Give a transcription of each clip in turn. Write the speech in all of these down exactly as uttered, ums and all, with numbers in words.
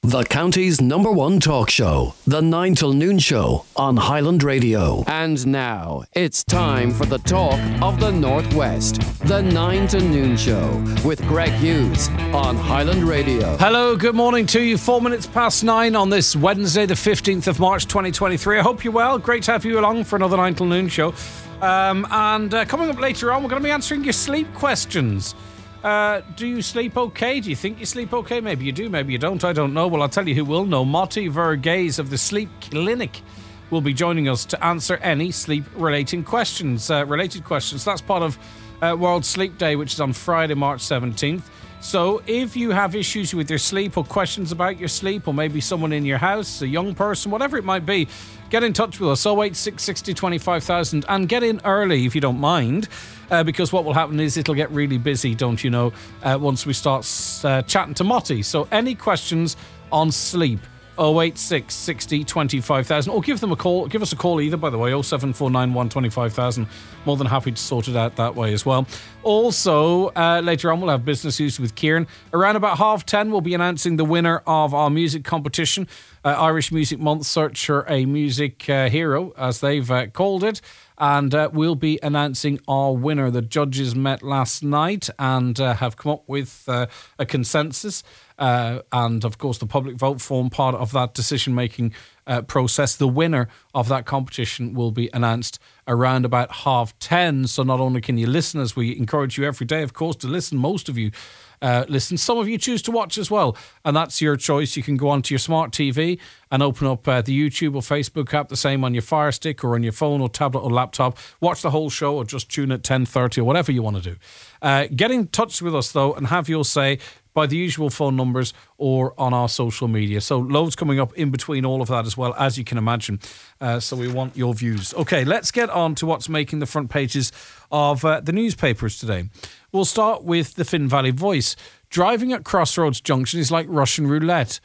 The county's number one talk show, The nine till Noon Show on Highland Radio. And now, it's time for the talk of the Northwest, The nine to Noon Show with Greg Hughes on Highland Radio. Hello, good morning to you. Four minutes past nine on this Wednesday, the fifteenth of March, twenty twenty-three. I hope you're well. Great to have you along for another nine till Noon Show. Um, and uh, coming up later on, we're going to be answering your sleep questions. Uh, do you sleep okay? Do you think you sleep okay? Maybe you do, maybe you don't. I don't know. Well, I'll tell you who will know. Motti Verghese of the Sleep Clinic will be joining us to answer any sleep-related questions. Uh, related questions. That's part of uh, World Sleep Day, which is on Friday, March seventeenth. So if you have issues with your sleep or questions about your sleep, or maybe someone in your house, a young person, whatever it might be, get in touch with us, oh eight six sixty twenty-five thousand, and get in early if you don't mind, uh, because what will happen is it'll get really busy, don't you know, uh, once we start uh, chatting to Motti. So any questions on sleep, oh eight six sixty twenty-five thousand, or give them a call. Give us a call either, by the way, oh seven four nine one twenty-five thousand. More than happy to sort it out that way as well. Also, uh, later on, we'll have Business News with Kieran. Around about half ten, we'll be announcing the winner of our music competition. Uh, Irish Music Month search for a music uh, hero, as they've uh, called it. And uh, we'll be announcing our winner. The judges met last night and uh, have come up with uh, a consensus. Uh, and, of course, the public vote formed part of that decision-making uh, process. The winner of that competition will be announced around about half ten. So not only can you listen, as we encourage you every day, of course, to listen, most of you uh, listen. Some of you choose to watch as well, and that's your choice. You can go onto your smart T V and open up uh, the YouTube or Facebook app, the same on your Fire Stick or on your phone or tablet or laptop. Watch the whole show or just tune at ten thirty or whatever you want to do. Uh, get in touch with us, though, and have your say by the usual phone numbers or on our social media. So loads coming up in between all of that as well, as you can imagine. Uh, so we want your views. Okay, let's get on to what's making the front pages of uh, the newspapers today. We'll start with the Finn Valley Voice. Driving at Crossroads Junction is like Russian roulette.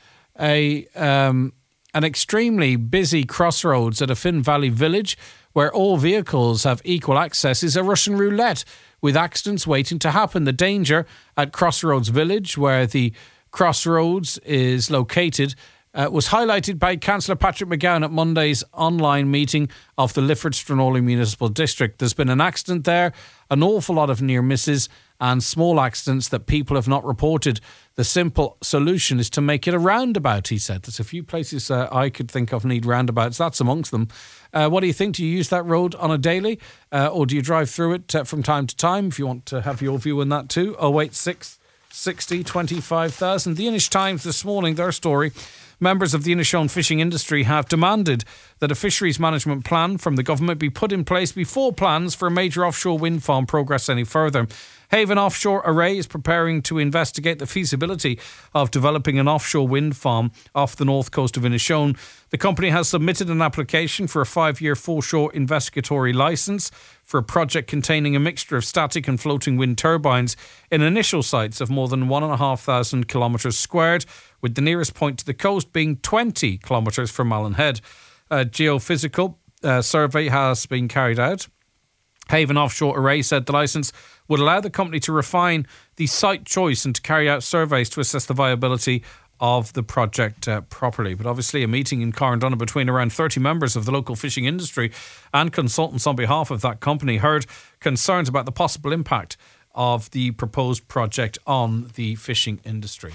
A um, an extremely busy crossroads at a Finn Valley village where all vehicles have equal access is a Russian roulette, with accidents waiting to happen. The danger at Crossroads Village, where the crossroads is located, uh, was highlighted by Councillor Patrick McGowan at Monday's online meeting of the Lifford-Strenolly Municipal District. There's been an accident there, an awful lot of near misses and small accidents that people have not reported. The simple solution is to make it a roundabout, he said. There's a few places uh, I could think of need roundabouts. That's amongst them. Uh, what do you think? Do you use that road on a daily? Uh, or do you drive through it uh, from time to time? If you want to have your view on that too, oh eight six sixty twenty-five thousand. The Inish Times this morning, their story. Members of the Inishowen fishing industry have demanded that a fisheries management plan from the government be put in place before plans for a major offshore wind farm progress any further. Haven Offshore Array is preparing to investigate the feasibility of developing an offshore wind farm off the north coast of Inishowen. The company has submitted an application for a five-year foreshore investigatory licence for a project containing a mixture of static and floating wind turbines in initial sites of more than one thousand five hundred kilometres squared, with the nearest point to the coast being twenty kilometres from Malin Head. A geophysical uh, survey has been carried out. Haven Offshore Array said the licence would allow the company to refine the site choice and to carry out surveys to assess the viability of the project uh, properly. But obviously a meeting in Carndonagh between around thirty members of the local fishing industry and consultants on behalf of that company heard concerns about the possible impact of the proposed project on the fishing industry.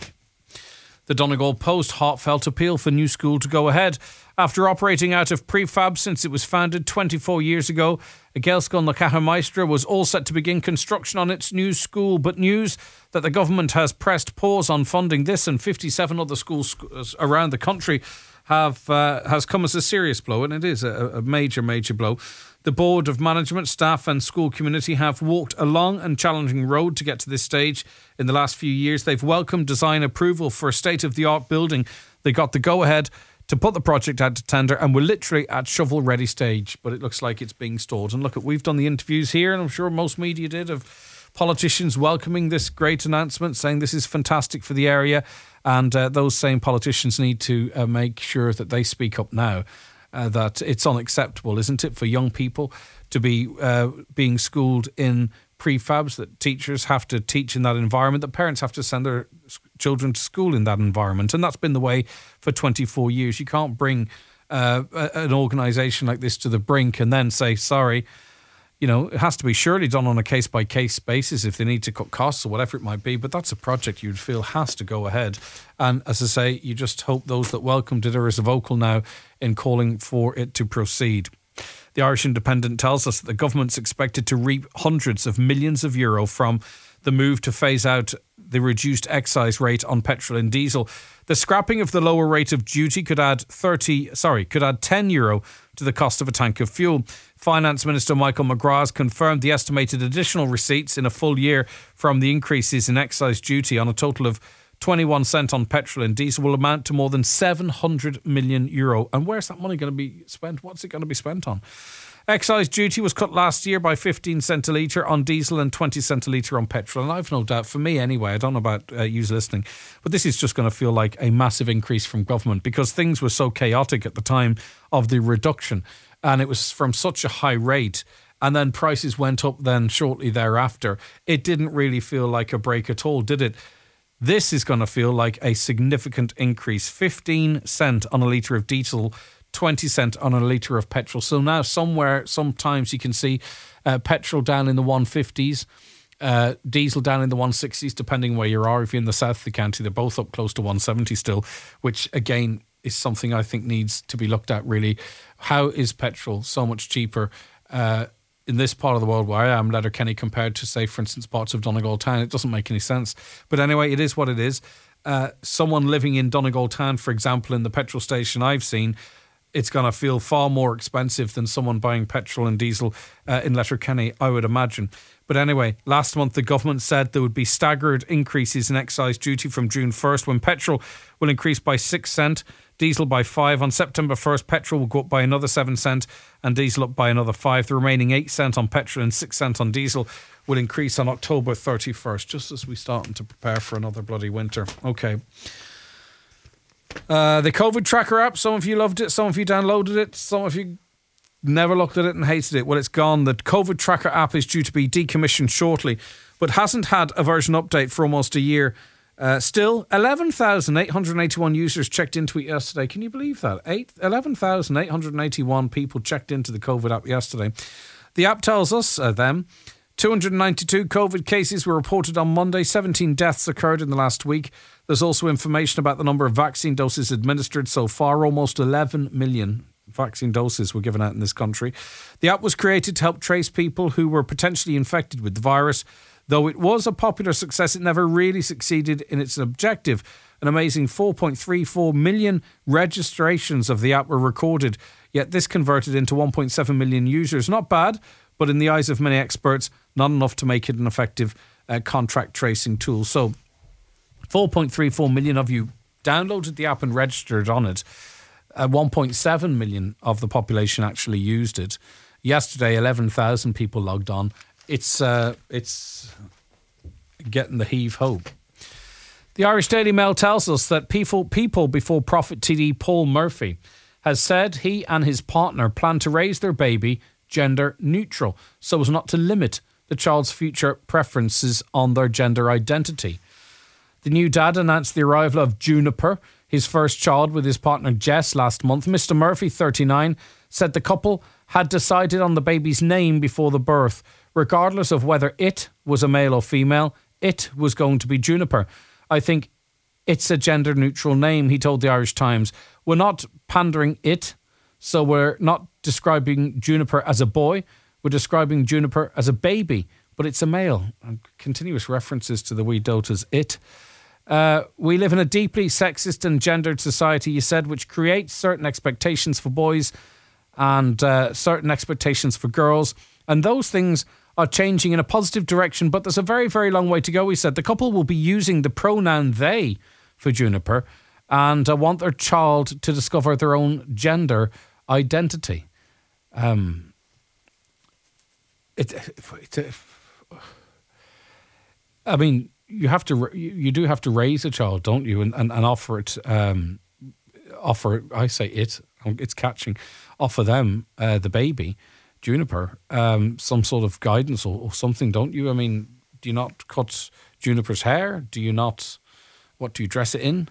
The Donegal Post heartfelt appeal for new school to go ahead. After operating out of prefab since it was founded twenty-four years ago, Gaelscoil na Cathameistre was all set to begin construction on its new school, but news that the government has pressed pause on funding this and fifty-seven other schools around the country have uh, has come as a serious blow, and it is a, a major, major blow. The Board of Management, staff and school community have walked a long and challenging road to get to this stage. In the last few years, they've welcomed design approval for a state-of-the-art building. They got the go-ahead to put the project out to tender and we're literally at shovel-ready stage, but it looks like it's being stalled. And look, we've done the interviews here, and I'm sure most media did, of politicians welcoming this great announcement, saying this is fantastic for the area, and uh, those same politicians need to uh, make sure that they speak up now. Uh, that it's unacceptable, isn't it, for young people to be uh, being schooled in prefabs, that teachers have to teach in that environment, that parents have to send their children to school in that environment. And that's been the way for twenty-four years. You can't bring uh, an organisation like this to the brink and then say, sorry, you know, it has to be surely done on a case-by-case basis if they need to cut costs or whatever it might be. But that's a project you'd feel has to go ahead. And as I say, you just hope those that welcomed it are as vocal now in calling for it to proceed. The Irish Independent tells us that the government's expected to reap hundreds of millions of euro from the move to phase out the reduced excise rate on petrol and diesel. The scrapping of the lower rate of duty could add thirty, sorry, could add ten euro to the cost of a tank of fuel. Finance Minister Michael McGrath has confirmed the estimated additional receipts in a full year from the increases in excise duty on a total of twenty-one cent on petrol and diesel will amount to more than seven hundred million euro. And where's that money going to be spent? What's it going to be spent on? Excise duty was cut last year by fifteen cent a litre on diesel and twenty cent a litre on petrol. And I've no doubt, for me anyway, I don't know about uh, you listening, but this is just going to feel like a massive increase from government because things were so chaotic at the time of the reduction. And it was from such a high rate. And then prices went up then shortly thereafter. It didn't really feel like a break at all, did it? This is going to feel like a significant increase. fifteen cent on a litre of diesel, twenty cent on a litre of petrol. So now somewhere, sometimes you can see uh, petrol down in the one fifties, uh, diesel down in the one sixties, depending where you are. If you're in the south of the county, they're both up close to one seventy still, which again is something I think needs to be looked at really. How is petrol so much cheaper uh, in this part of the world where I am, Letterkenny, compared to, say, for instance, parts of Donegal Town? It doesn't make any sense. But anyway, it is what it is. Uh, someone living in Donegal Town, for example, in the petrol station I've seen, it's going to feel far more expensive than someone buying petrol and diesel uh, in Letterkenny, I would imagine. But anyway, last month the government said there would be staggered increases in excise duty from June first, when petrol will increase by six cent, diesel by five. On September first, petrol will go up by another seven cent and diesel up by another five. The remaining eight cent on petrol and six cent on diesel will increase on October thirty-first, just as we start to prepare for another bloody winter. Okay. Uh, the COVID tracker app, some of you loved it, some of you downloaded it, some of you never looked at it and hated it. Well, it's gone. The COVID tracker app is due to be decommissioned shortly, but hasn't had a version update for almost a year. Uh, still, eleven thousand eight hundred eighty-one users checked into it yesterday. Can you believe that? eleven thousand eight hundred eighty-one people checked into the COVID app yesterday. The app tells us, uh, them, two hundred ninety-two COVID cases were reported on Monday. seventeen deaths occurred in the last week. There's also information about the number of vaccine doses administered so far. Almost eleven million vaccine doses were given out in this country. The app was created to help trace people who were potentially infected with the virus. Though it was a popular success, it never really succeeded in its objective. An amazing four point three four million registrations of the app were recorded, yet this converted into one point seven million users. Not bad, but in the eyes of many experts, not enough to make it an effective uh, contract tracing tool. So four point three four million of you downloaded the app and registered on it. Uh, one point seven million of the population actually used it. Yesterday, eleven thousand people logged on. It's uh, it's getting the heave-ho. The Irish Daily Mail tells us that People, People Before Profit T D Paul Murphy has said he and his partner plan to raise their baby gender neutral so as not to limit the child's future preferences on their gender identity. The new dad announced the arrival of Juniper, his first child, with his partner Jess last month. Mister Murphy, thirty-nine, said the couple had decided on the baby's name before the birth. Regardless of whether it was a male or female, it was going to be Juniper. I think it's a gender neutral name, he told the Irish Times. We're not pandering it, so we're not describing Juniper as a boy. We're describing Juniper as a baby, but it's a male. And continuous references to the wee dota's it. Uh, we live in a deeply sexist and gendered society, you said, which creates certain expectations for boys and uh, certain expectations for girls. And those things are changing in a positive direction, but there's a very, very long way to go, he said. The couple will be using the pronoun they for Juniper and uh, want their child to discover their own gender identity. Um, it, it, it, I mean, you have to, you do have to raise a child, don't you, and, and, and offer it, um, offer, I say it, it's catching, offer them uh, the baby. Juniper um, some sort of guidance or, or something, don't you? I mean, do you not cut Juniper's hair? Do you not, what do you dress it in?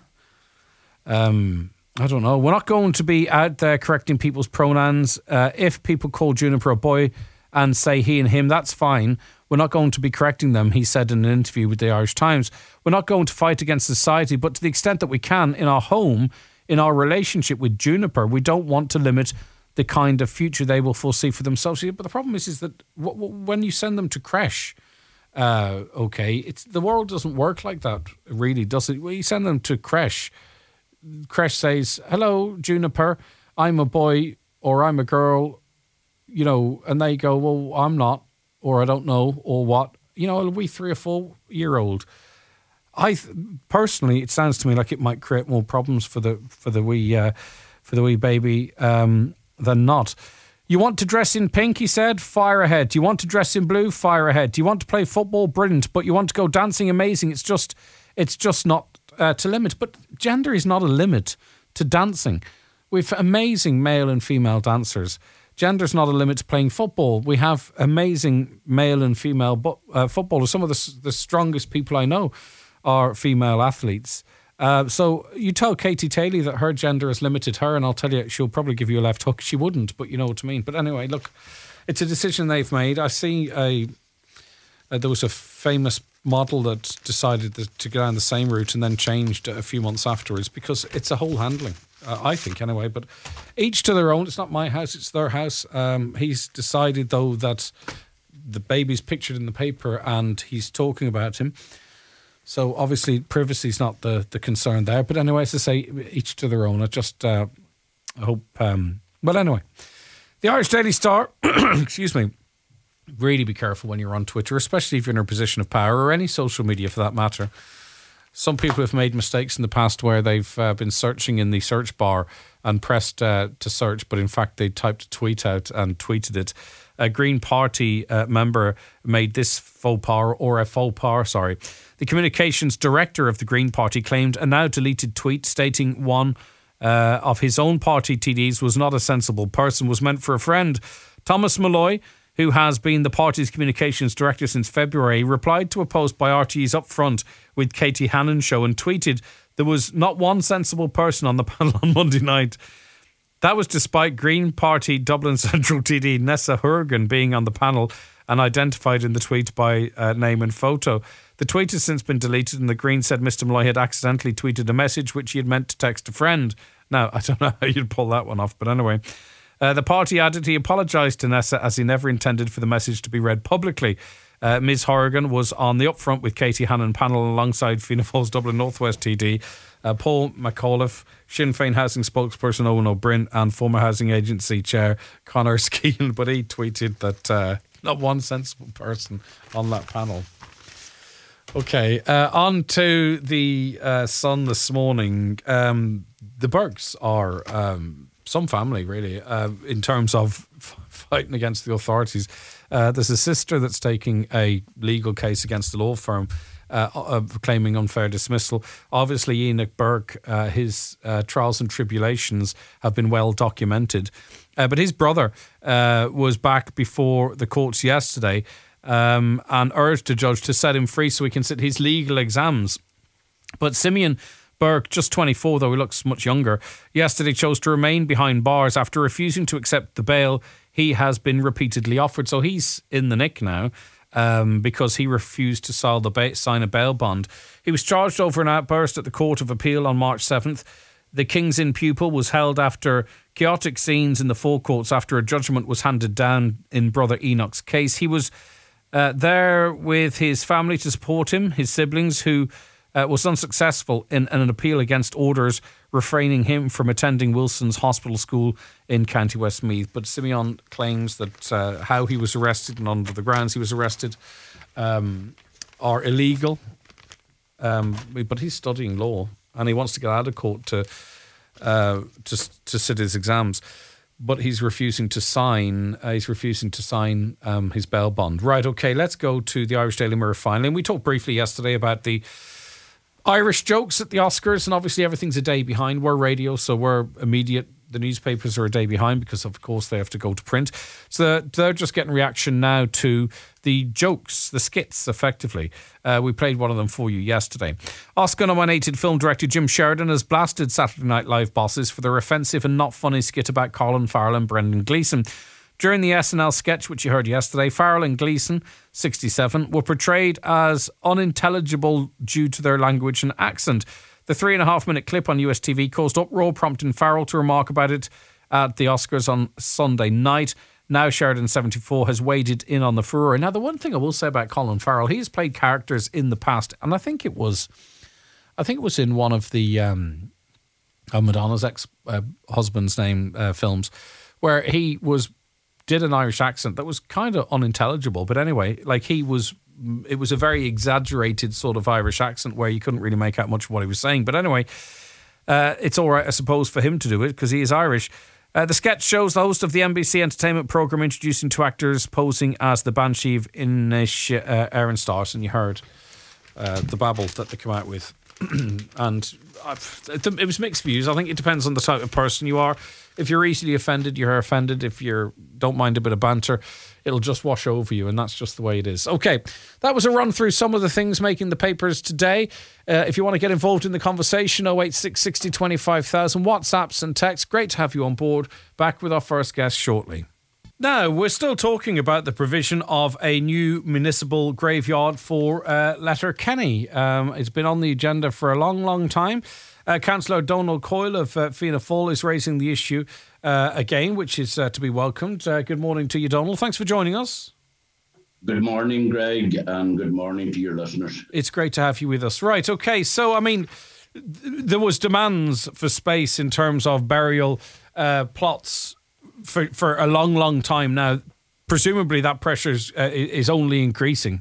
Um, I don't know. We're not going to be out there correcting people's pronouns. Uh, if people call Juniper a boy and say he and him, that's fine. We're not going to be correcting them, he said in an interview with the Irish Times. We're not going to fight against society, but to the extent that we can in our home, in our relationship with Juniper, we don't want to limit the kind of future they will foresee for themselves. But the problem is, is that w- w- when you send them to creche, uh, okay, it's the world doesn't work like that, really, does it? When you send them to creche, creche says, hello, Juniper, I'm a boy or I'm a girl, you know, and they go, well, I'm not, or I don't know, or what. You know, a wee three or four year old. I th- personally, it sounds to me like it might create more problems for the for the wee uh, for the wee baby um, than not. You want to dress in pink, he said, fire ahead. Do you want to dress in blue? Fire ahead. Do you want to play football? Brilliant. But you want to go dancing? Amazing. It's just, it's just not uh, to limit. But gender is not a limit to dancing. We've amazing male and female dancers. Gender's not a limit to playing football. We have amazing male and female bu- uh, footballers. Some of the, the strongest people I know are female athletes. Uh, so you tell Katie Taylor that her gender has limited her, and I'll tell you, she'll probably give you a left hook. She wouldn't, but you know what I mean. But anyway, look, it's a decision they've made. I see a, a there was a famous model that decided to, to go down the same route and then changed a few months afterwards because it's a whole handling. Uh, I think anyway, but each to their own. It's not my house, it's their house. Um, he's decided, though, that the baby's pictured in the paper and he's talking about him. So obviously privacy is not the, the concern there. But anyway, as I say, each to their own. I just uh, hope... Um, well, anyway. The Irish Daily Star, excuse me, really be careful when you're on Twitter, especially if you're in a position of power or any social media for that matter. Some people have made mistakes in the past where they've uh, been searching in the search bar and pressed uh, to search, but in fact they typed a tweet out and tweeted it. A Green Party uh, member made this faux pas, or a faux pas, sorry. The communications director of the Green Party claimed a now deleted tweet stating one uh, of his own party T Ds was not a sensible person, was meant for a friend. Thomas Malloy, who has been the party's communications director since February, replied to a post by R T E's Upfront with Katie Hannon show and tweeted, there was not one sensible person on the panel on Monday night. That was despite Green Party Dublin Central T D Nessa Hurgan being on the panel and identified in the tweet by uh, name and photo. The tweet has since been deleted, and the Greens said Mister Malloy had accidentally tweeted a message which he had meant to text a friend. Now, I don't know how you'd pull that one off, but anyway. Uh, the party added he apologised to Nessa as he never intended for the message to be read publicly. Uh, Miz Horrigan was on the Upfront with Katie Hannon panel alongside Fianna Fáil's Dublin North West T D, uh, Paul McAuliffe, Sinn Féin housing spokesperson Owen O'Brien, and former housing agency chair Conor Skean. But he tweeted that uh, not one sensible person on that panel. Okay, uh, on to the uh, Sun this morning. Um, the Burkes are um, some family, really, uh, in terms of f- fighting against the authorities. Uh, there's a sister that's taking a legal case against the law firm uh, uh, claiming unfair dismissal. Obviously, Enoch Burke, uh, his uh, trials and tribulations have been well documented. Uh, but his brother uh, was back before the courts yesterday um, and urged the judge to set him free so he can sit his legal exams. But Simeon Burke, just twenty-four, though he looks much younger, yesterday chose to remain behind bars after refusing to accept the bail he has been repeatedly offered. So he's in the nick now um, because he refused to sign, the ba- sign a bail bond. He was charged over an outburst at the Court of Appeal on March seventh. The King's Inn pupil was held after chaotic scenes in the forecourts after a judgment was handed down in brother Enoch's case. He was uh, there with his family to support him, his siblings, who Uh, was unsuccessful in, in an appeal against orders refraining him from attending Wilson's Hospital School in County Westmeath. But Simeon claims that uh, how he was arrested and under the grounds he was arrested um, are illegal. Um, but he's studying law and he wants to get out of court to uh, to to sit his exams. But he's refusing to sign. Uh, he's refusing to sign um, his bail bond. Right. Okay. Let's go to the Irish Daily Mirror finally. And we talked briefly yesterday about the Irish jokes at the Oscars, and obviously everything's a day behind. We're radio, so we're immediate. The newspapers are a day behind because, of course, they have to go to print. So they're just getting reaction now to the jokes, the skits, effectively. Uh, we played one of them for you yesterday. Oscar-nominated film director Jim Sheridan has blasted Saturday Night Live bosses for their offensive and not funny skit about Colin Farrell and Brendan Gleeson. During the S N L sketch, which you heard yesterday, Farrell and Gleeson, sixty-seven, were portrayed as unintelligible due to their language and accent. The three and a half minute clip on U S T V caused uproar, prompting Farrell to remark about it at the Oscars on Sunday night. Now Sheridan, seventy-four, has waded in on the furore. Now, the one thing I will say about Colin Farrell, he's played characters in the past, and I think it was, I think it was in one of the um, uh, Madonna's ex-husband's uh, name uh, films, where he was did an Irish accent that was kind of unintelligible. But anyway, like he was, it was a very exaggerated sort of Irish accent where you couldn't really make out much of what he was saying. But anyway, uh, it's all right, I suppose, for him to do it because he is Irish. Uh, the sketch shows the host of the N B C entertainment programme introducing two actors posing as the Banshee of Inisherin uh, Erenstart, and you heard uh, the babble that they come out with. And I've, it was mixed views. I think it depends on the type of person you are. If you're easily offended, you're offended. If you don't mind a bit of banter, it'll just wash over you, and that's just the way it is. Okay, that was a run through some of the things making the papers today. Uh, if you want to get involved in the conversation, oh eight six sixty twenty-five thousand, WhatsApps and texts. Great to have you on board. Back with our first guest shortly. Now, we're still talking about the provision of a new municipal graveyard for uh, Letterkenny. Um, it's been on the agenda for a long, long time. Uh, Councillor Donald Coyle of uh, Fianna Fáil is raising the issue uh, again, which is uh, to be welcomed. Uh, good morning to you, Donald. Thanks for joining us. Good morning, Greg, and good morning to your listeners. It's great to have you with us. Right, okay, so, I mean, th- there was demands for space in terms of burial uh, plots for, for a long, long time now. Presumably that pressure is, uh, is only increasing.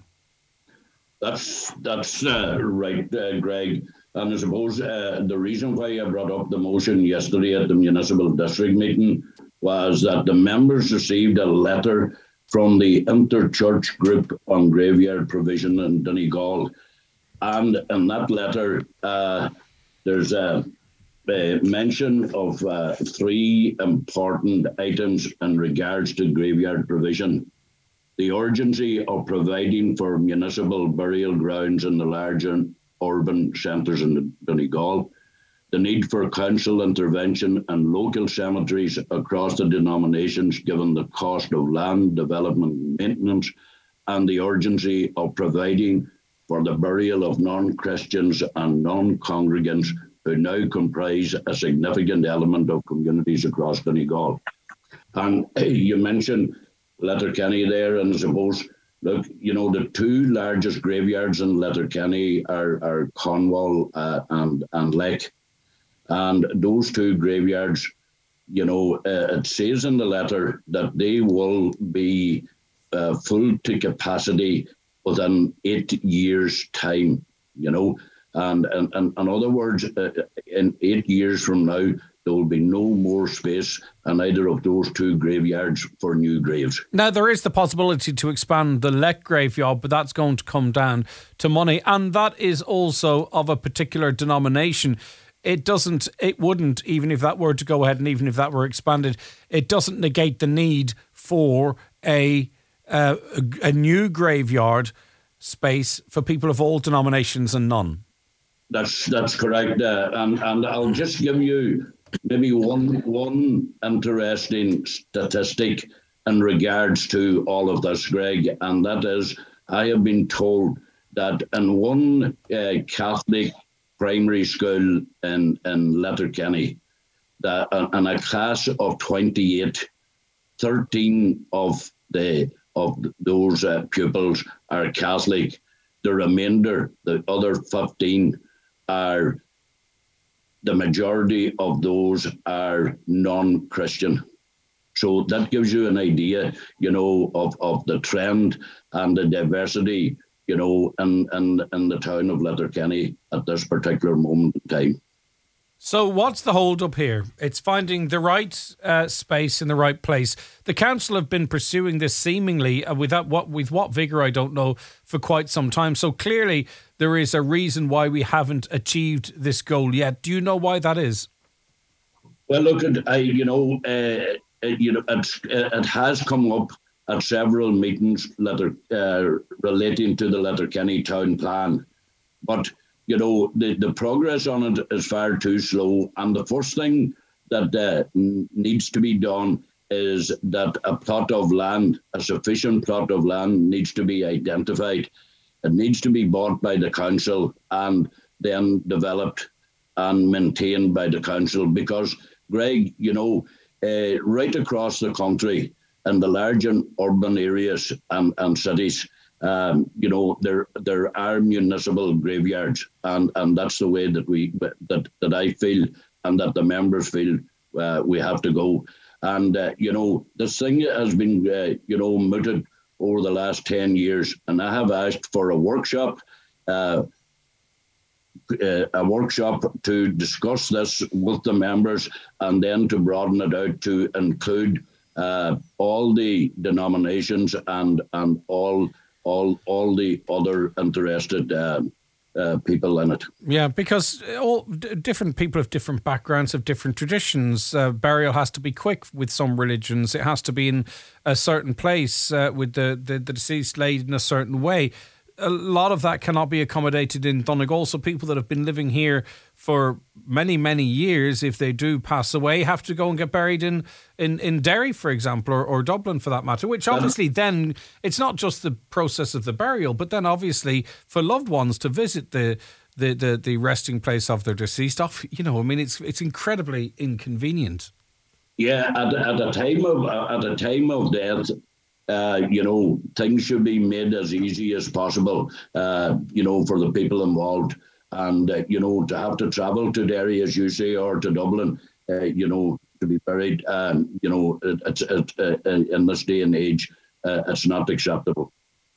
That's, that's uh, right, uh, Greg. And I suppose uh, the reason why I brought up the motion yesterday at the municipal district meeting was that the members received a letter from the Interchurch Group on Graveyard Provision in Donegal. And in that letter, uh, there's a, a mention of uh, three important items in regards to graveyard provision. The urgency of providing for municipal burial grounds in the larger urban centres in Donegal, the need for council intervention and local cemeteries across the denominations given the cost of land development and maintenance, and the urgency of providing for the burial of non-Christians and non-congregants who now comprise a significant element of communities across Donegal. And you mentioned Letterkenny there, and I suppose, look, you know, the two largest graveyards in Letterkenny are, are Cornwall uh, and, and Lake. And those two graveyards, you know, uh, it says in the letter that they will be uh, full to capacity within eight years' time, you know. And, and, and in other words, uh, in eight years from now, there will be no more space in either of those two graveyards for new graves. Now, there is the possibility to expand the Lek graveyard, but that's going to come down to money. And that is also of a particular denomination. It doesn't, it wouldn't, even if that were to go ahead and even if that were expanded, it doesn't negate the need for a, uh, a, a new graveyard space for people of all denominations and none. That's that's correct. Uh, and, and I'll just give you maybe one one interesting statistic in regards to all of this, Greg, and that is I have been told that in one uh, Catholic primary school in, in Letterkenny, that uh, in a class of twenty-eight, thirteen of the of those uh, pupils are Catholic. The remainder, the other fifteen, are the majority of those are non-Christian. So that gives you an idea, you know, of, of the trend and the diversity, you know, in, in, in the town of Letterkenny at this particular moment in time. So what's the hold up here? It's finding the right uh, space in the right place. The council have been pursuing this seemingly uh, without what with what vigour, I don't know, for quite some time. So clearly there is a reason why we haven't achieved this goal yet. Do you know why that is? Well, look, at I, you know, uh, you know, it's, it has come up at several meetings letter, uh, relating to the Letterkenny town plan, but you know, the, the progress on it is far too slow. And the first thing that uh, needs to be done is that a plot of land, a sufficient plot of land, needs to be identified. It needs to be bought by the council and then developed and maintained by the council. Because, Greg, you know, uh, right across the country in the large and urban areas and, and cities, um, you know, there there are municipal graveyards, and, and that's the way that we that that I feel and that the members feel uh, we have to go. And uh, you know, this thing has been uh, you know mooted over the last ten years, and I have asked for a workshop. Uh, Uh, a workshop to discuss this with the members, and then to broaden it out to include uh, all the denominations and and all all all the other interested uh, uh, people in it. Yeah, because all d- different people have different backgrounds, have different traditions. Uh, burial has to be quick with some religions. It has to be in a certain place uh, with the, the the deceased laid in a certain way. A lot of that cannot be accommodated in Donegal. So people that have been living here for many, many years, if they do pass away, have to go and get buried in, in, in Derry, for example, or, or Dublin for that matter, which obviously then, it's not just the process of the burial, but then obviously for loved ones to visit the the, the, the resting place of their deceased, off, you know, I mean, it's it's incredibly inconvenient. Yeah, at, at a time of at a time of death, Uh, you know, things should be made as easy as possible, uh, you know, for the people involved. And, uh, you know, to have to travel to Derry, as you say, or to Dublin, uh, you know, to be buried, um, you know, it, it's it, uh, in this day and age, uh, it's not acceptable.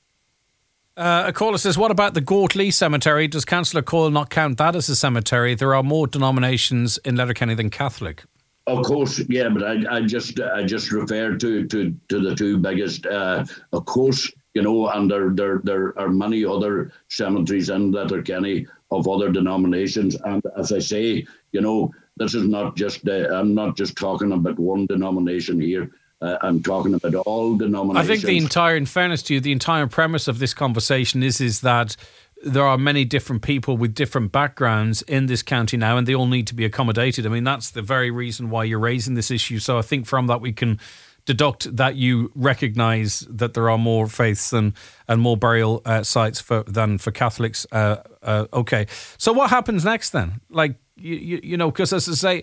Uh, a caller says, what about the Gortley Cemetery? Does Councillor Coyle not count that as a cemetery? There are more denominations in Letterkenny than Catholic. Of course, yeah, but I, I just I just refer to to, to the two biggest. Uh, of course, you know, and there, there there are many other cemeteries in Letterkenny of other denominations. And as I say, you know, this is not just, uh, I'm not just talking about one denomination here. Uh, I'm talking about all denominations. I think the entire, in fairness to you, the entire premise of this conversation is is that there are many different people with different backgrounds in this county now, and they all need to be accommodated. I mean, that's the very reason why you're raising this issue. So I think from that we can deduct that you recognise that there are more faiths and, and more burial uh, sites for, than for Catholics. Uh, uh, okay. So what happens next then? Like, you, you, you know, because as I say,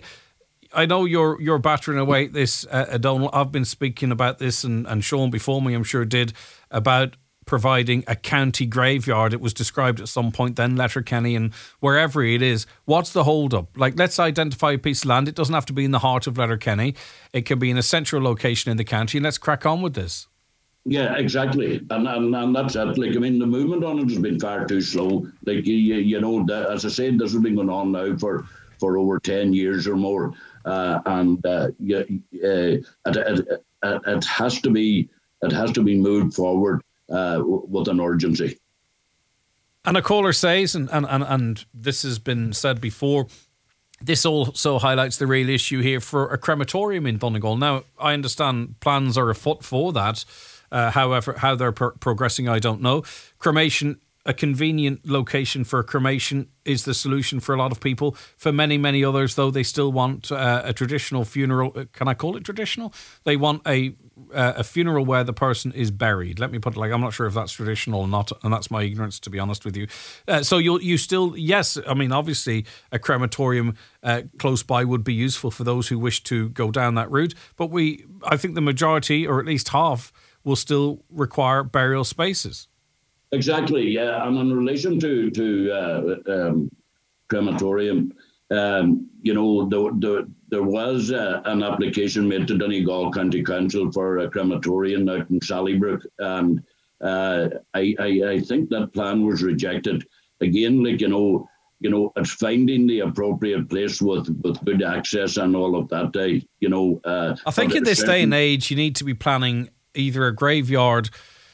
I know you're you're battering away at this, uh, O'Donnell. I've been speaking about this, and, and Sean before me, I'm sure, did, about providing a county graveyard. It was described at some point then, Letterkenny and wherever it is. What's the hold up? Like, let's identify a piece of land. It doesn't have to be in the heart of Letterkenny. It can be in a central location in the county, and let's crack on with this. Yeah, exactly. And, and and that's it. Like, I mean, the movement on it has been far too slow. Like, you, you know, the, as I said, this has been going on now for, for over ten years or more. Uh, and uh, yeah, uh, it, it, it, it has to be, it has to be moved forward Uh, with an urgency. And a caller says, and, and, and, and this has been said before, this also highlights the real issue here for a crematorium in Donegal. Now, I understand plans are afoot for that. Uh, however, how they're pro- progressing, I don't know. Cremation, a convenient location for cremation, is the solution for a lot of people. For many, many others, though, they still want uh, a traditional funeral. Can I call it traditional? They want a uh, a funeral where the person is buried. Let me put it like, I'm not sure if that's traditional or not, and that's my ignorance, to be honest with you. Uh, so you'll you still, yes, I mean, obviously a crematorium uh, close by would be useful for those who wish to go down that route. But we, I think the majority, or at least half, will still require burial spaces. Exactly, yeah. And in relation to to uh, um, crematorium, um, you know, the, the, there was uh, an application made to Donegal County Council for a crematorium out in Sallybrook, and uh, I, I I think that plan was rejected. Again, like, you know, you know, it's finding the appropriate place with, with good access and all of that. Uh, you know, uh, I think in this day and age, you need to be planning either a graveyard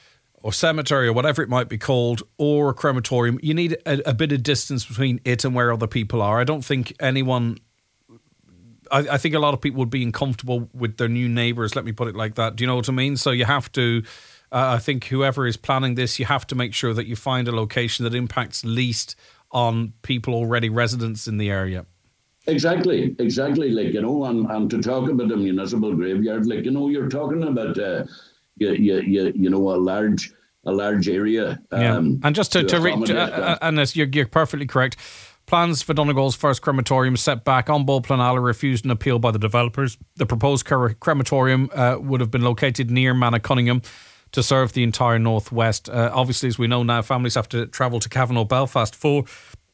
or cemetery or whatever it might be called, or a crematorium. You need a, a bit of distance between it and where other people are. I don't think anyone I, I think a lot of people would be uncomfortable with their new neighbours, let me put it like that. Do you know what I mean? So you have to, uh, I think whoever is planning this, you have to make sure that you find a location that impacts least on people already residents in the area. Exactly, exactly. Like, you know, and, and to talk about a municipal graveyard, like, you know, you're talking about, uh, you, you, you, you know, a large a large area. Um, yeah. And just to, to, to read, uh, and as you're, you're perfectly correct, plans for Donegal's first crematorium set back. An Bord Pleanála refused an appeal by the developers. The proposed crematorium uh, would have been located near Manacunningham to serve the entire northwest. Uh, obviously, as we know now, families have to travel to Cavan or Belfast for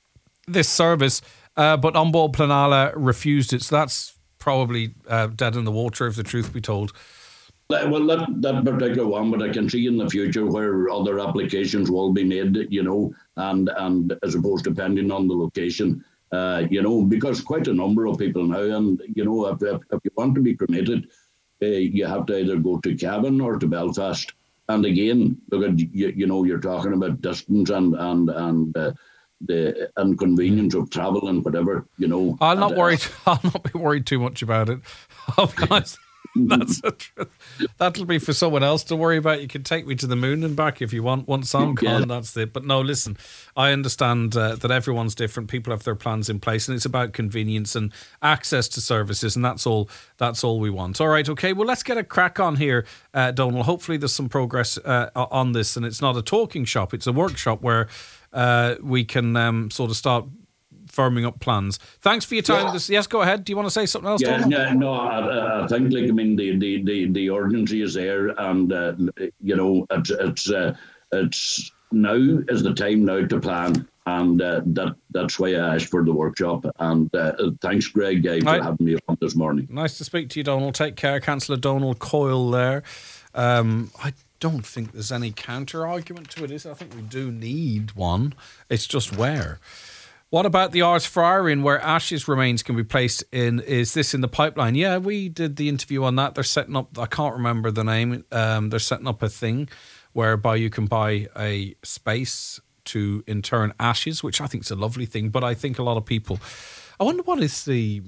this service, uh, but An Bord Pleanála refused it. So that's probably uh, dead in the water, if the truth be told. Well, that, that particular one, but I can see in the future where other applications will be made, you know, and, and as opposed depending on the location, uh, you know, because quite a number of people now, and, you know, if, if, if you want to be cremated, uh, you have to either go to Cavan or to Belfast. And again, look at, you, you know, you're talking about distance and, and, and, uh, the inconvenience of travel and whatever, you know. I'll not and, worry. Uh, I'll not be worried too much about it. I'll be honest. That's the truth. That'll be for someone else to worry about. You can take me to the moon and back if you want. Once I'm gone, yeah. That's it. But no, listen, I understand uh, that everyone's different. People have their plans in place, and it's about convenience and access to services, and that's all. That's all we want. All right, okay. Well, let's get a crack on here, uh, Donal. Hopefully, there's some progress uh, on this, and it's not a talking shop; it's a workshop where uh, we can um, sort of start firming up plans. Thanks for your time. Yeah. This, yes, go ahead. Do you want to say something else? Yeah, no, no I, I think, like, I mean, the the the, the urgency is there, and uh, you know, it's it's uh, it's now is the time now to plan, and uh, that that's why I asked for the workshop. And uh, thanks, Greg, uh, for right. having me on this morning. Nice to speak to you, Donal. Take care, Councillor Donal Coyle. There, um, I don't think there's any counter argument to it. Is I think we do need one. It's just where. What about the Ars Friarin, where ashes remains can be placed in? Is this in the pipeline? Yeah, we did the interview on that. They're setting up, I can't remember the name. Um, they're setting up a thing whereby you can buy a space to intern ashes, which I think is a lovely thing. But I think a lot of people, I wonder what is the,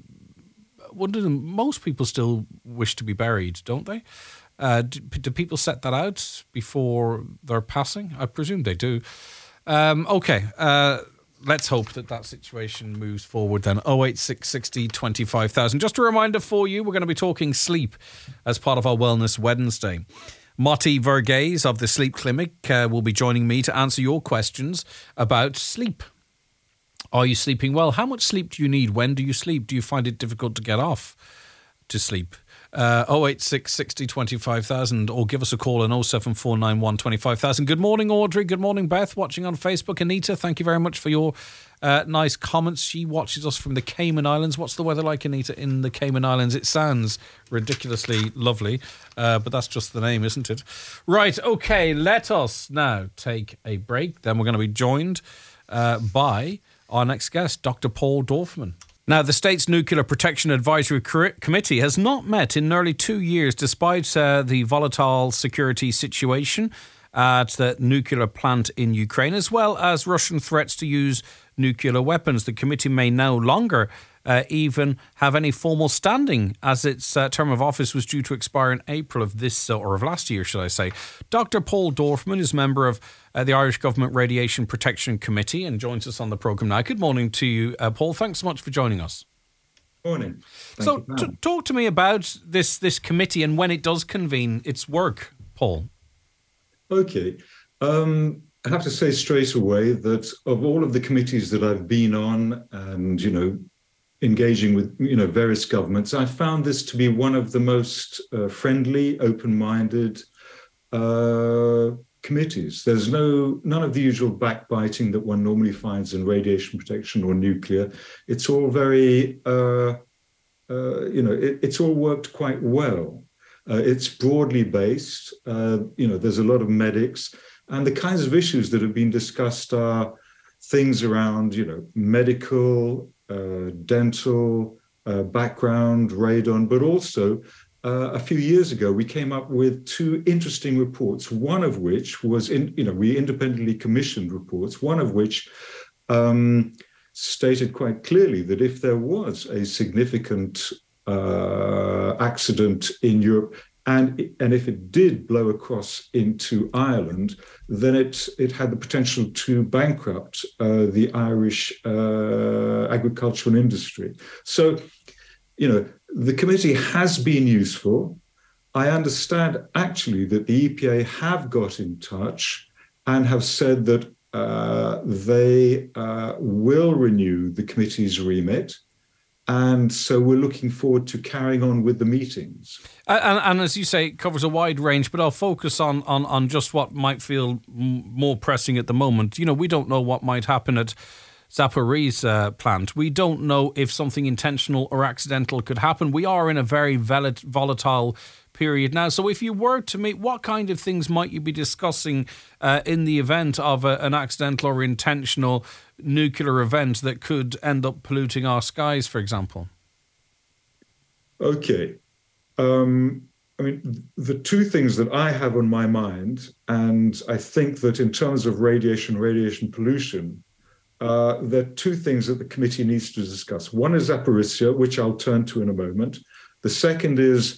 I wonder, most people still wish to be buried, don't they? Uh, do, do people set that out before they're passing? I presume they do. Um, okay. Uh, Let's hope that that situation moves forward then. oh eight six sixty twenty-five thousand. Just a reminder for you, we're going to be talking sleep as part of our Wellness Wednesday. Motti Verghese of the Sleep Clinic uh, will be joining me to answer your questions about sleep. Are you sleeping well? How much sleep do you need? When do you sleep? Do you find it difficult to get off to sleep? Uh, oh eight six sixty twenty-five thousand, or give us a call on oh seven four nine one twenty-five thousand. Good morning, Audrey. Good morning, Beth, watching on Facebook. Anita, thank you very much for your uh, nice comments. She watches us from the Cayman Islands. What's the weather like, Anita, in the Cayman Islands? It sounds ridiculously lovely, uh, but that's just the name, isn't it? Right, okay, let us now take a break. Then we're going to be joined uh, by our next guest, Doctor Paul Dorfman. Now, the state's Nuclear Protection Advisory Committee has not met in nearly two years despite uh, the volatile security situation at the nuclear plant in Ukraine, as well as Russian threats to use nuclear weapons. The committee may no longer uh, even have any formal standing, as its uh, term of office was due to expire in April of this, uh, or of last year, should I say. Doctor Paul Dorfman is member of uh, the Irish Government Radiation Protection Committee and joins us on the programme now. Good morning to you, uh, Paul. Thanks so much for joining us. Morning. Thank so, you, t- talk to me about this this committee and when it does convene its work, Paul. Okay. Um, I have to say straight away that of all of the committees that I've been on and, you know, engaging with, you know, various governments, I found this to be one of the most uh, friendly, open-minded uh, committees. There's no none of the usual backbiting that one normally finds in radiation protection or nuclear. It's all very, uh, uh, you know, it, it's all worked quite well. Uh, it's broadly based. Uh, you know, there's a lot of medics, and the kinds of issues that have been discussed are things around, you know, medical, uh, dental, uh, background, radon, but also uh, a few years ago, we came up with two interesting reports, one of which was, in, you know, we independently commissioned reports, one of which um, stated quite clearly that if there was a significant uh, accident in Europe, and and if it did blow across into Ireland, then it it had the potential to bankrupt uh, the Irish uh, agricultural industry. So, you know, the committee has been useful. I understand actually that the E P A have got in touch and have said that uh, they uh, will renew the committee's remit. And so we're looking forward to carrying on with the meetings. And, and as you say, it covers a wide range, but I'll focus on, on, on just what might feel m- more pressing at the moment. You know, we don't know what might happen at Zaporizhzhia plant. We don't know if something intentional or accidental could happen. We are in a very vol- volatile period now. So if you were to meet, what kind of things might you be discussing uh, in the event of a, an accidental or intentional nuclear event that could end up polluting our skies, for example? Okay. Um, I mean, the two things that I have on my mind, and I think that in terms of radiation, radiation pollution, uh, there are two things that the committee needs to discuss. One is Zaporizhzhia, which I'll turn to in a moment. The second is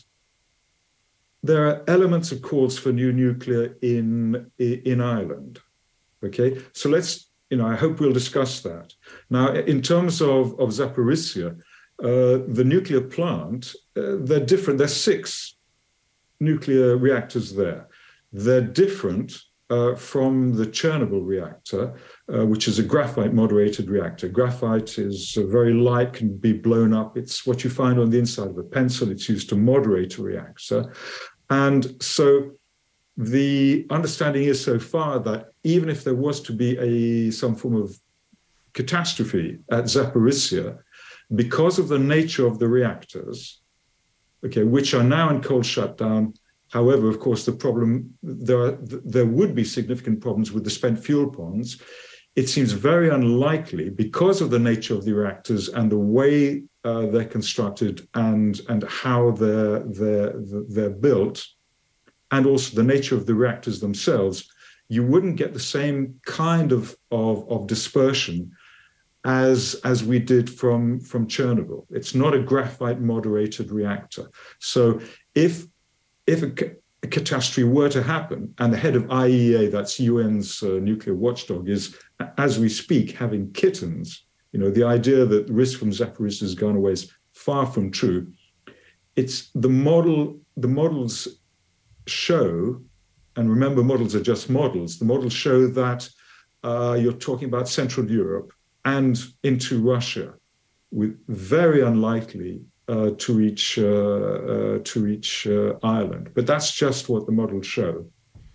there are elements of calls for new nuclear in, in Ireland. Okay, so let's, you know, I hope we'll discuss that. Now, in terms of, of Zaporizhzhia, uh, the nuclear plant, uh, they're different. There's six nuclear reactors there. They're different uh, from the Chernobyl reactor, uh, which is a graphite moderated reactor. Graphite is uh, very light, can be blown up. It's what you find on the inside of a pencil. It's used to moderate a reactor. And so the understanding is so far that even if there was to be a some form of catastrophe at Zaporizhzhia, because of the nature of the reactors, okay, which are now in cold shutdown. However, of course, the problem there are, there would be significant problems with the spent fuel ponds. It seems very unlikely, because of the nature of the reactors and the way uh, they're constructed and and how they're they're they're built, and also the nature of the reactors themselves, you wouldn't get the same kind of of, of dispersion as as we did from from Chernobyl. It's not a graphite moderated reactor. So if if a, a catastrophe were to happen, and the head of I A E A, that's U N's uh, nuclear watchdog, is, as we speak, having kittens, you know, the idea that the risk from Zaporizhzhia has gone away is far from true. It's the model, the models show, and remember, models are just models, the models show that uh, you're talking about Central Europe and into Russia, with very unlikely uh, to reach uh, uh, to reach uh, Ireland. But that's just what the models show.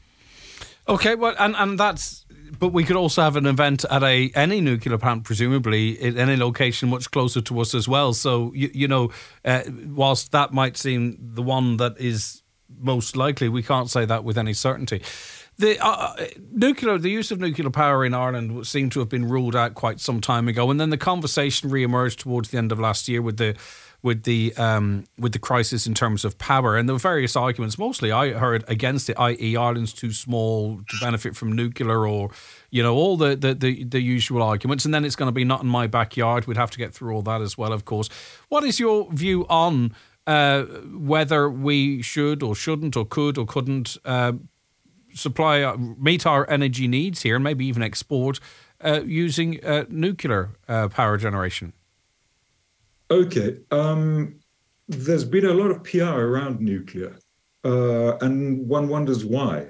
Okay, well, and, and that's, but we could also have an event at a any nuclear plant, presumably, in any location much closer to us as well. So, you, you know, uh, whilst that might seem the one that is most likely, we can't say that with any certainty. The uh, nuclear, the use of nuclear power in Ireland seemed to have been ruled out quite some time ago, and then the conversation re-emerged towards the end of last year with the with the um, with the crisis in terms of power, and there were various arguments. Mostly, I heard against it, that is, Ireland's too small to benefit from nuclear, or you know, all the the, the, the usual arguments. And then it's going to be not in my backyard. We'd have to get through all that as well, of course. What is your view on uh, whether we should or shouldn't or could or couldn't Uh, supply, uh, meet our energy needs here, and maybe even export uh, using uh, nuclear uh, power generation? Okay. Um, there's been a lot of P R around nuclear, uh, and one wonders why.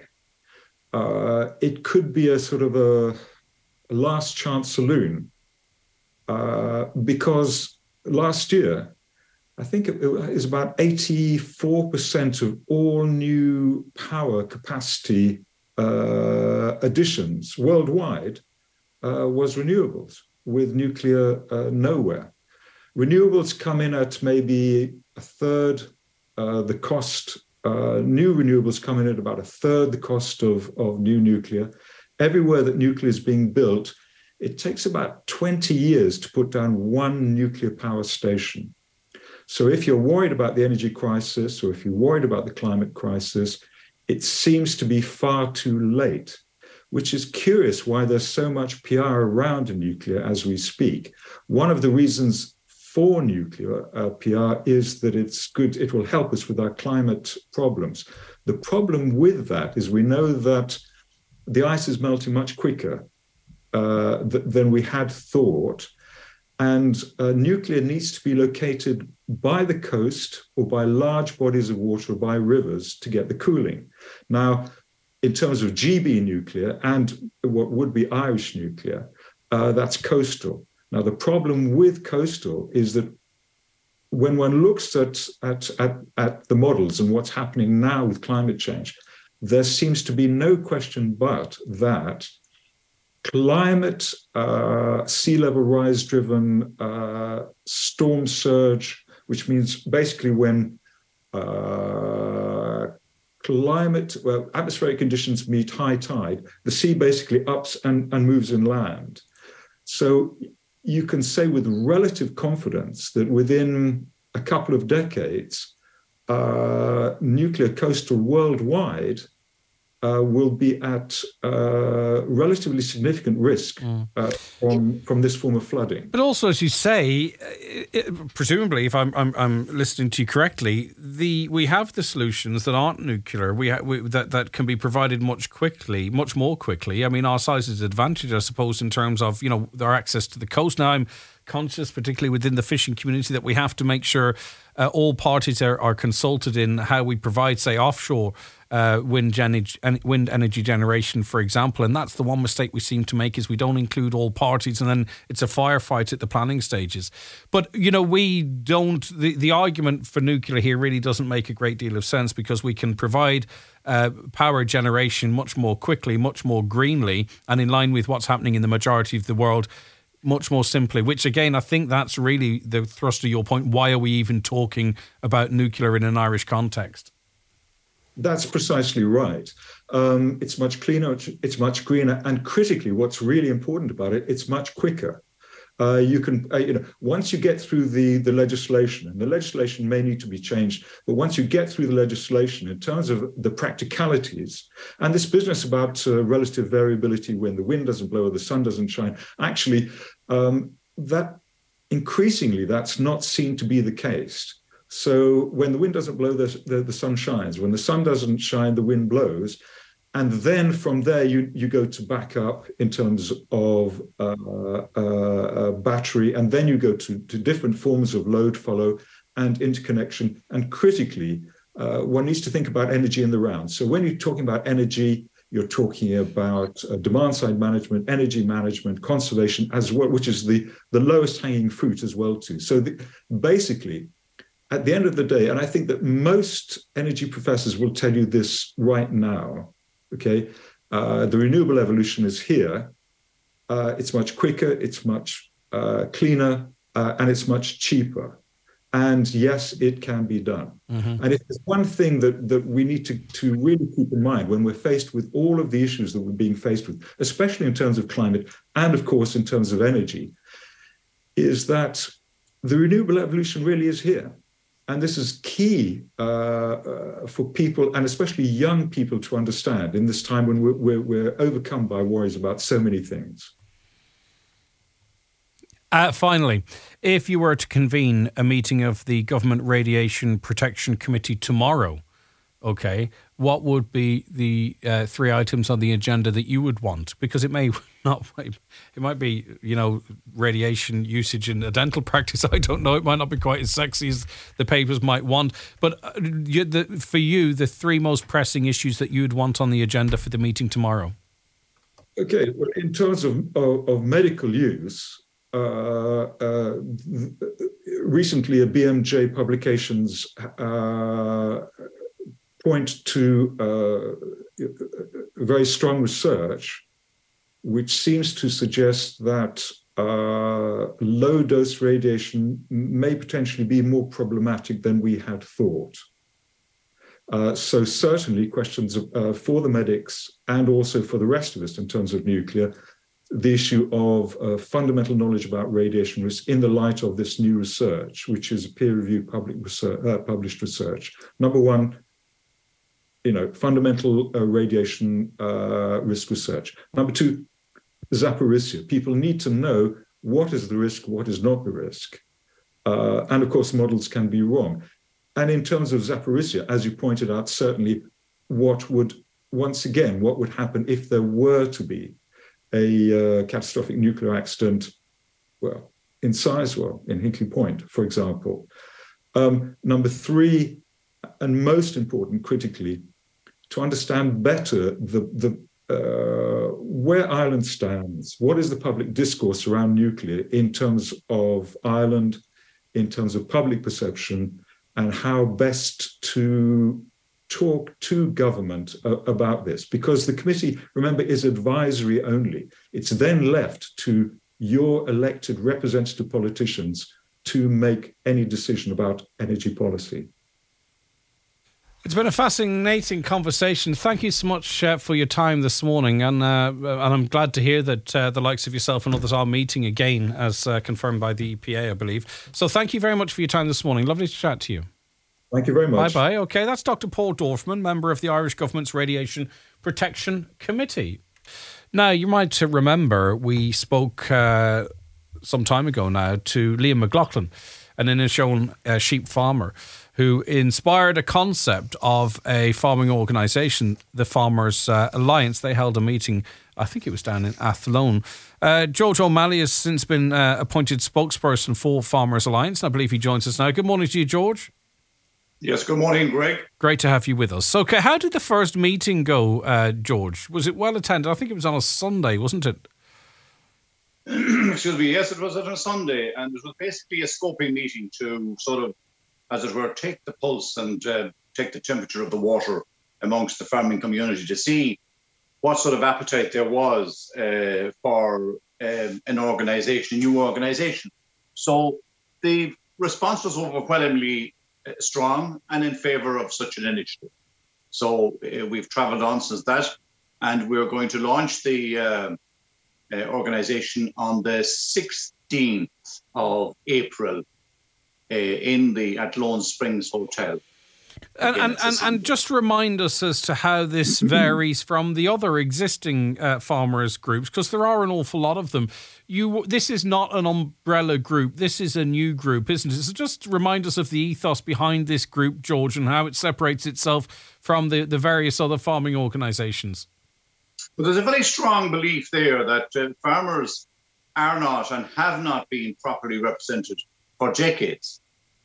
Uh, it could be a sort of a, a last chance saloon, uh, because last year, I think it is about eighty-four percent of all new power capacity uh, additions worldwide uh, was renewables, with nuclear uh, nowhere. Renewables come in at maybe a third uh, the cost. Uh, new renewables come in at about a third the cost of, of new nuclear. Everywhere that nuclear is being built, it takes about twenty years to put down one nuclear power station. So if you're worried about the energy crisis, or if you're worried about the climate crisis, it seems to be far too late. which is curious why there's so much P R around nuclear as we speak. One of the reasons for nuclear uh, P R is that it's good, it will help us with our climate problems. The problem with that is we know that the ice is melting much quicker uh, th- than we had thought. And uh, nuclear needs to be located by the coast or by large bodies of water or by rivers to get the cooling. Now, in terms of G B nuclear and what would be Irish nuclear, uh, that's coastal. Now, the problem with coastal is that when one looks at, at, at, at the models and what's happening now with climate change, there seems to be no question but that climate, uh, sea level rise driven uh, storm surge, which means basically when uh, climate, well, atmospheric conditions meet high tide, the sea basically ups and, and moves inland. So you can say with relative confidence that within a couple of decades, uh, nuclear coastal worldwide Uh, will be at uh, relatively significant risk mm. uh, from from this form of flooding. But also, as you say, it, it, presumably, if I'm, I'm I'm listening to you correctly, the we have the solutions that aren't nuclear. We, ha- we that that can be provided much quickly, much more quickly. I mean, our size is an advantage, I suppose, in terms of you know our access to the coast. Now, I'm conscious, particularly within the fishing community, that we have to make sure uh, all parties are, are consulted in how we provide, say, offshore uh, wind, gen- wind energy generation, for example. And that's the one mistake we seem to make, is we don't include all parties, and then it's a firefight at the planning stages. But, you know, we don't, the, the argument for nuclear here really doesn't make a great deal of sense, because we can provide uh, power generation much more quickly, much more greenly, and in line with what's happening in the majority of the world, much more simply, which again, I think that's really the thrust of your point. Why are we even talking about nuclear in an Irish context? That's precisely right. Um, it's much cleaner, it's much greener, and critically, what's really important about it, it's much quicker. Uh, you can, uh, you know, once you get through the, the legislation, and the legislation may need to be changed, but once you get through the legislation, in terms of the practicalities, and this business about uh, relative variability when the wind doesn't blow or the sun doesn't shine, actually, um, that increasingly that's not seen to be the case. So when the wind doesn't blow, the, the, the sun shines. When the sun doesn't shine, the wind blows. And then from there, you, you go to backup in terms of uh, uh, battery, and then you go to, to different forms of load follow and interconnection. And critically, uh, one needs to think about energy in the round. So when you're talking about energy, you're talking about uh, demand-side management, energy management, conservation as well, which is the, the lowest hanging fruit as well too. So the, basically, at the end of the day, and I think that most energy professors will tell you this right now, okay, uh, the renewable evolution is here. Uh, it's much quicker, it's much uh, cleaner, uh, and it's much cheaper. And yes, it can be done. Mm-hmm. And if there's one thing that, that we need to, to really keep in mind when we're faced with all of the issues that we're being faced with, especially in terms of climate and, of course, in terms of energy, is that the renewable evolution really is here. And this is key uh, uh, for people, and especially young people, to understand in this time when we're, we're, we're overcome by worries about so many things. Uh, finally, if you were to convene a meeting of the Government Radiation Protection Committee tomorrow, okay, what would be the uh, three items on the agenda that you would want? Because it may not, it might be, you know, radiation usage in a dental practice. I don't know. It might not be quite as sexy as the papers might want. But uh, you, the, for you, the three most pressing issues that you would want on the agenda for the meeting tomorrow. Okay, well, in terms of, of, of medical use, uh, uh, recently a B M J publications uh, point to uh, very strong research which seems to suggest that uh, low-dose radiation may potentially be more problematic than we had thought. Uh, so certainly questions of, uh, for the medics and also for the rest of us in terms of nuclear, the issue of uh, fundamental knowledge about radiation risk in the light of this new research, which is peer-reviewed public research, uh, published research. Number one, you know, fundamental uh, radiation uh, risk research. Number two, Zaporizhzhia. People need to know what is the risk, what is not the risk. Uh, and of course, models can be wrong. And in terms of Zaporizhzhia, as you pointed out, certainly what would, once again, what would happen if there were to be a uh, catastrophic nuclear accident, well, in Sizewell, in Hinkley Point, for example. Um, number three, and most important critically, to understand better the, the uh, where Ireland stands, what is the public discourse around nuclear in terms of Ireland, in terms of public perception, and how best to talk to government uh, about this. Because the committee, remember, is advisory only. It's then left to your elected representative politicians to make any decision about energy policy. It's been a fascinating conversation. Thank you so much uh, for your time this morning, and uh, and I'm glad to hear that uh, the likes of yourself and others are meeting again, as uh, confirmed by the E P A, I believe. So thank you very much for your time this morning. Lovely to chat to you. Thank you very much. Bye-bye. Okay, that's Doctor Paul Dorfman, member of the Irish Government's Radiation Protection Committee. Now, you might remember we spoke uh, some time ago now to Liam McLaughlin, an Inishowen uh, sheep farmer, who inspired a concept of a farming organisation, the Farmers uh, Alliance. They held a meeting, I think it was down in Athlone. Uh, George O'Malley has since been uh, appointed spokesperson for Farmers Alliance, and I believe he joins us now. Good morning to you, George. Yes, good morning, Greg. Great to have you with us. So, okay, how did the first meeting go, uh, George? Was it well attended? I think it was on a Sunday, wasn't it? Excuse me, yes, it was on a Sunday, and it was basically a scoping meeting to sort of, as it were, take the pulse and uh, take the temperature of the water amongst the farming community to see what sort of appetite there was uh, for um, an organisation, a new organisation. So the response was overwhelmingly uh, strong and in favour of such an initiative. So uh, we've travelled on since that, and we're going to launch the uh, uh, organisation on the sixteenth of April uh, in the Athlone Springs Hotel. And, and, and, and just remind us as to how this varies from the other existing uh, farmers groups, because there are an awful lot of them. You, this is not an umbrella group. This is a new group, isn't it? So just remind us of the ethos behind this group, George, and how it separates itself from the, the various other farming organisations. Well, there's a very strong belief there that uh, farmers are not and have not been properly represented for decades.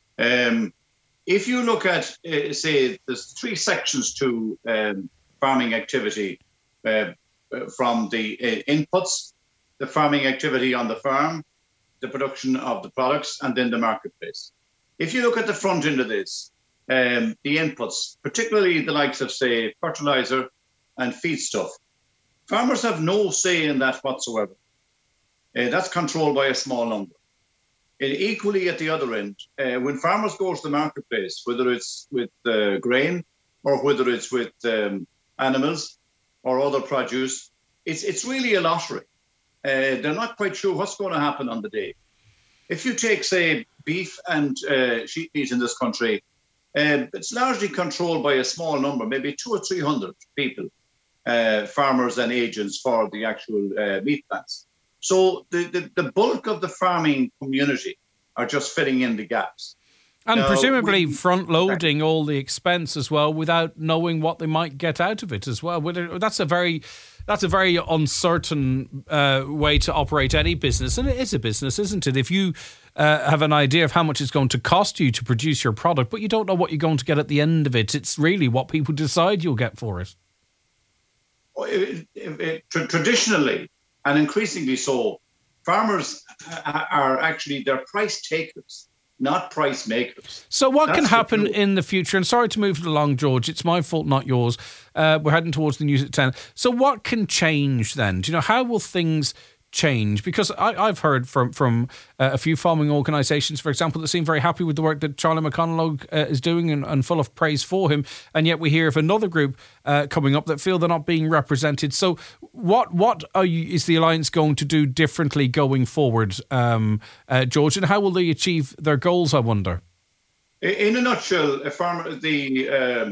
Um, If you look at, uh, say, there's three sections to um, farming activity, uh, from the uh, inputs, the farming activity on the farm, the production of the products, and then the marketplace. If you look at the front end of this, um, the inputs, particularly the likes of, say, fertilizer and feedstuff, farmers have no say in that whatsoever. Uh, that's controlled by a small number. And equally at the other end, uh, when farmers go to the marketplace, whether it's with uh, grain or whether it's with um, animals or other produce, it's it's really a lottery. Uh, they're not quite sure what's going to happen on the day. If you take, say, beef and uh, sheep meat in this country, uh, it's largely controlled by a small number, maybe two or three hundred people, uh, farmers and agents for the actual uh, meat plants. So the, the, the bulk of the farming community are just filling in the gaps. And now, presumably we, front-loading all the expense as well without knowing what they might get out of it as well. That's a very that's a very uncertain uh, way to operate any business. And it is a business, isn't it? If you uh, have an idea of how much it's going to cost you to produce your product, but you don't know what you're going to get at the end of it, it's really what people decide you'll get for it. It, it, it traditionally, and increasingly so, farmers are actually, they're price takers, not price makers. So what That's can happen the in the future? And sorry to move it along, George. It's my fault, not yours. Uh, we're heading towards the news at ten. So what can change then? Do you know, how will things change? Because I, I've heard from from uh, a few farming organisations, for example, that seem very happy with the work that Charlie McConalogue uh, is doing and, and full of praise for him. And yet we hear of another group uh, coming up that feel they're not being represented. So what what are you, is the Alliance going to do differently going forward, um, uh, George? And how will they achieve their goals, I wonder? In a nutshell, a farmer, the um,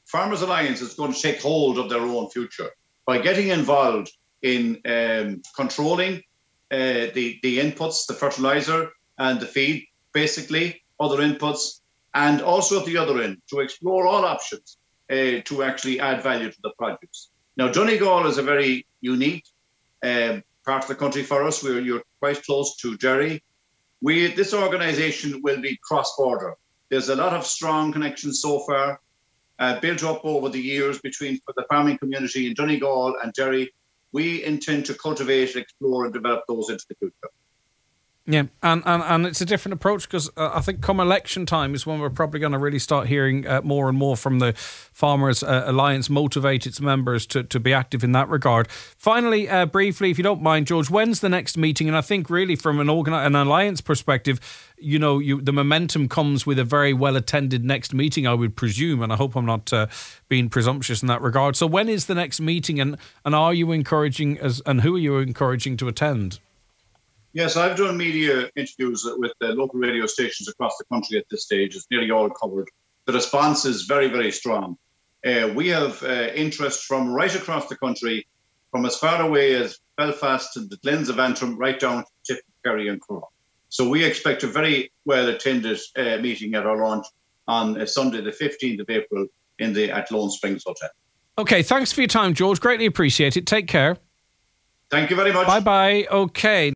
Farmers Alliance is going to take hold of their own future by getting involved in um, controlling uh, the, the inputs, the fertilizer and the feed, basically, other inputs, and also at the other end, to explore all options uh, to actually add value to the produce. Now, Donegal is a very unique um, part of the country for us. We're you're quite close to Derry. We this organisation will be cross-border. There's a lot of strong connections so far, uh, built up over the years between the farming community in Donegal and Derry. We intend to cultivate, explore, and develop those into the future. Yeah, and, and, and it's a different approach because uh, I think come election time is when we're probably going to really start hearing uh, more and more from the Farmers uh, Alliance, motivate its members to, to be active in that regard. Finally, uh, briefly, if you don't mind, George, when's the next meeting? And I think really from an, organi- an alliance perspective, you know, you, the momentum comes with a very well-attended next meeting, I would presume, and I hope I'm not uh, being presumptuous in that regard. So when is the next meeting, and, and are you encouraging, as and who are you encouraging to attend? Yes, I've done media interviews with the local radio stations across the country at this stage. It's nearly all covered. The response is very, very strong. Uh, we have uh, interest from right across the country, from as far away as Belfast to the Glens of Antrim, right down to Tip, Kerry and Cork. So we expect a very well-attended uh, meeting at our launch on uh, Sunday, the fifteenth of April, in the at Lone Springs Hotel. Okay, thanks for your time, George. Greatly appreciate it. Take care. Thank you very much. Bye-bye. Okay.